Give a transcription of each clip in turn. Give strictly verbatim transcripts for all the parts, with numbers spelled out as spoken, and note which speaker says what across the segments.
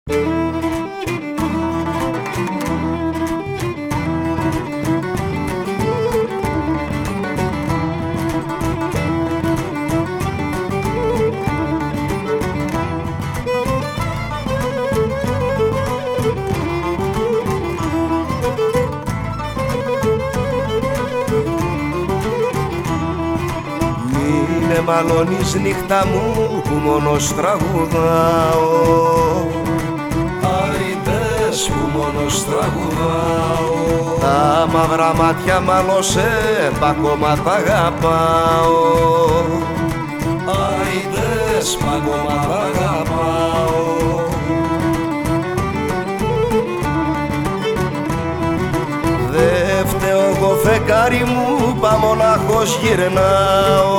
Speaker 1: Με μαλώνεις νύχτα μου που μόνος τραγουδάω,
Speaker 2: αηδές που μόνος τραγουδάω.
Speaker 1: τα μαύρα μάτια μάλωσε π' ακόμα τ' αγαπάω,
Speaker 2: αηδές π' ακόμα τ' αγαπάω.
Speaker 1: Δε φταίω εγώ φεγγάρι μου, πα μοναχός γυρνάω,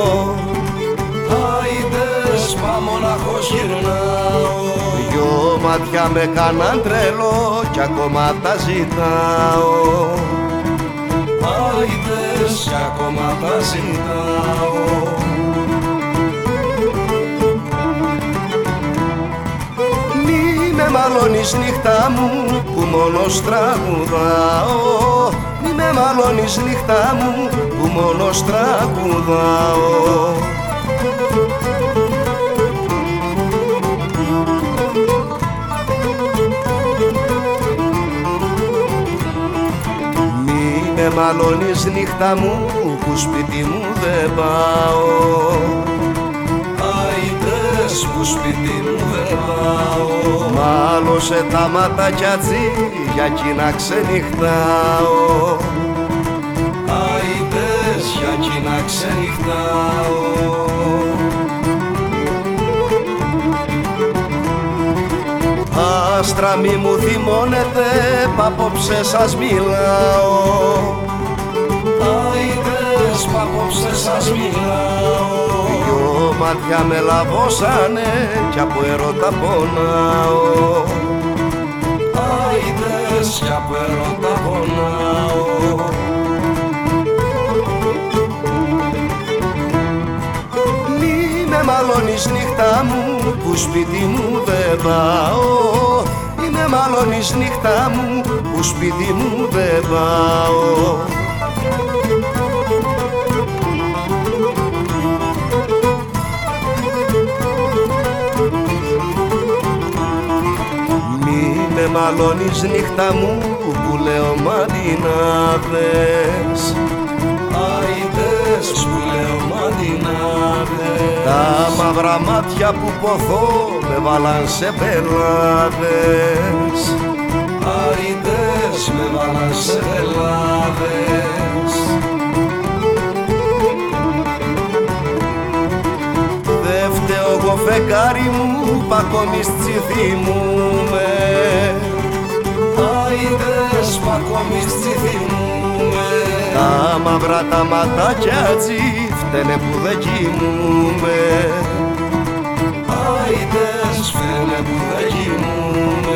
Speaker 2: αηδές πα μοναχός γυρνάω.
Speaker 1: δυο μάτια με κάναν τρελό κι ακόμα τα ζητάω,
Speaker 2: αηδές κι ακόμα τα ζητάω.
Speaker 1: μη με μαλώνεις νύχτα μου που μόνος τραγουδάω, μη με μαλώνεις νύχτα μου που μόνος τραγουδάω. Μη με μαλώνεις νύχτα μου που σπίτι μου δεν πάω,
Speaker 2: αηδές που σπίτι μου δεν πάω.
Speaker 1: μάλωσε τα ματάκια τσι για κι να ξενυχτάω,
Speaker 2: αηδές για κι να ξενυχτάω.
Speaker 1: άστρα μη μου θυμώνετε π' απόψε σας μιλάω,
Speaker 2: αηδές π' απόψε σας μιλάω.
Speaker 1: δυο μάτια με λαβώσανε κι από ερώτα πονάω,
Speaker 2: αηδές κι από ερώτα πονάω.
Speaker 1: μη με μαλώνεις νύχτα μου που σπίτι μου δεν πάω, μη με μαλώνεις νύχτα μου που σπίτι μου δεν πάω. Μη με μαλώνεις νύχτα μου που λέω μαντινάδες,
Speaker 2: αηδές που λέω μαντινάδες.
Speaker 1: τα μαύρα μάτια που ποθώ με βάλαν σε πελάδες,
Speaker 2: αηδές με βάλαν σε πελάδες.
Speaker 1: δε φταίω εγώ φεγγάρι μου π' ακόμη θυμούμαι,
Speaker 2: αηδές π' ακόμη θυμούμαι.
Speaker 1: τα μαύρα τα ματάκια τσι φταίνε που δεν κοιμούμαι,
Speaker 2: αηδές φταίνε που δεν κοιμούμαι.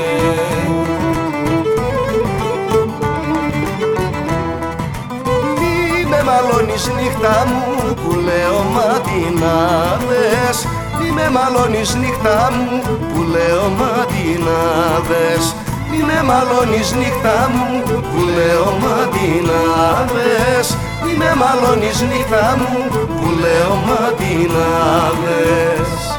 Speaker 1: μη με μαλώνεις νύχτα μου που λέω μαντινάδες, μη με μαλώνεις νύχτα μου που λέω μαντινάδες, μη με μαλώνεις νύχτα μου που λέω μαντινάδες, μη με μαλώνεις νύχτα μου που λέω μαντινάδες.